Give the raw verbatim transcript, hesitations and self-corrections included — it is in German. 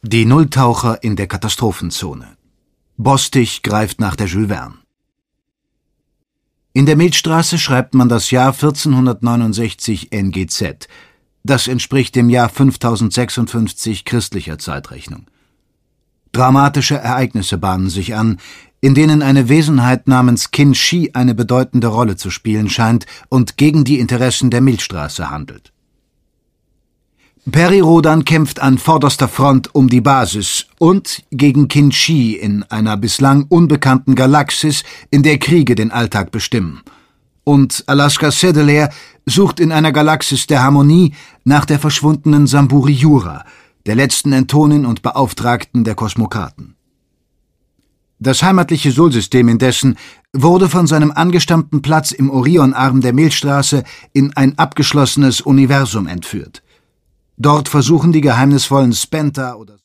Die Nulltaucher in der Katastrophenzone. Bostig greift nach der Jules Verne. In der Milchstraße schreibt man das Jahr vierzehnhundertneunundsechzig N G Z. Das entspricht dem Jahr fünftausendsechsundfünfzig christlicher Zeitrechnung. Dramatische Ereignisse bahnen sich an, in denen eine Wesenheit namens Qin Shi eine bedeutende Rolle zu spielen scheint und gegen die Interessen der Milchstraße handelt. Peri Rodan kämpft an vorderster Front um die Basis und gegen Qin Shi in einer bislang unbekannten Galaxis, in der Kriege den Alltag bestimmen. Und Alaska Sedelair sucht in einer Galaxis der Harmonie nach der verschwundenen Samburi Jura, der letzten Entonin und Beauftragten der Kosmokraten. Das heimatliche Sol-System indessen wurde von seinem angestammten Platz im Orionarm der Milchstraße in ein abgeschlossenes Universum entführt. Dort versuchen die geheimnisvollen Spenta oder